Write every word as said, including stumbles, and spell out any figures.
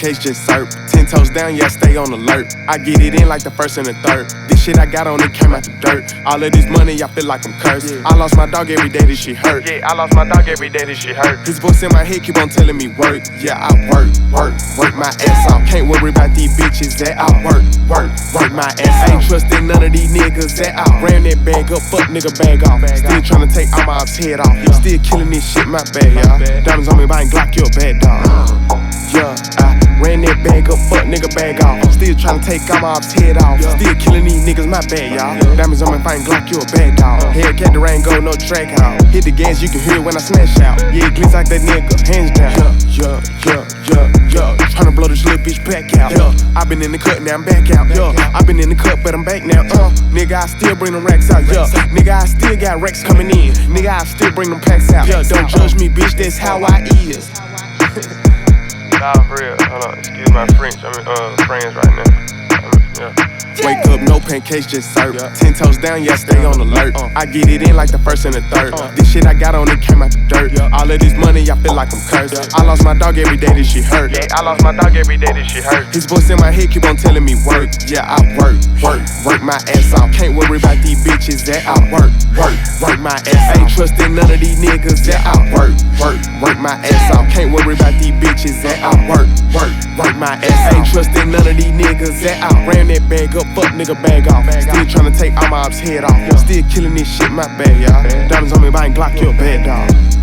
pancakes, just serve. Ten toes down, yeah, stay on alert. I get it in like the first and the third. This shit I got on it came out the dirt. All of this money, I feel like I'm cursed. Yeah. I lost my dog every day, this shit hurt. Yeah, I lost my dog every day, this shit hurt. His voice in my head keep on telling me work. Yeah, I work, work, work my ass off. Can't worry about these bitches that I work, work, work my ass off. Ain't trusting none of these niggas that I ran that bag up, fuck nigga bag off. Still tryna take all my ops head off. Still killing this shit, my bad, y'all. Diamonds on me, buying Glock, you a bad dog. Yeah, I ran that bag up, fuck nigga bag off. Still tryna take all my ops head off. Still killing these niggas, my bad, y'all. Diamonds on me, buying Glock, you a bad dog. Hellcat the rain go, no track out. Hit the gas, you can hear it when I smash out. Yeah, it glitz like that nigga, hands down. Yeah, yeah, yeah, yeah, yeah. Tryna blow this little bitch back out. Yeah, I been in the cut, now I'm back out. Yeah, I been in the cut, but I'm back now. Uh, nigga, I still bring them racks out. Yeah, nigga, I still got racks coming in. Nigga, I still bring them packs out. Yeah, don't judge me, bitch, that's how I is. Nah, for real. Hold on, excuse my French. I'm in uh, France right now. Yeah. Wake up, no pancakes, just serve. Yeah. Ten toes down, yeah, stay on alert. Uh, I get it in like the first and the third. Uh, this shit I got on it came out the dirt. Yeah. All of this money, I feel like I'm cursed. Yeah. I lost my dog every day, this shit hurt. Yeah, I lost my dog every day, this shit hurt. His voice in my head keep on telling me work. Yeah, I work, work, work my ass off. Can't worry about these bitches that I work, work, work my ass off. Ain't trusting none of these niggas that I work, work, work my ass off. Can't worry about these bitches that I work, work, work my ass off. Ain't trusting none of these niggas that I ran that bag up, fuck nigga bag off. Still tryna take all my ops head off. Still killing this shit, my bad, y'all. Diamonds on me, buying Glock, you a bad dog.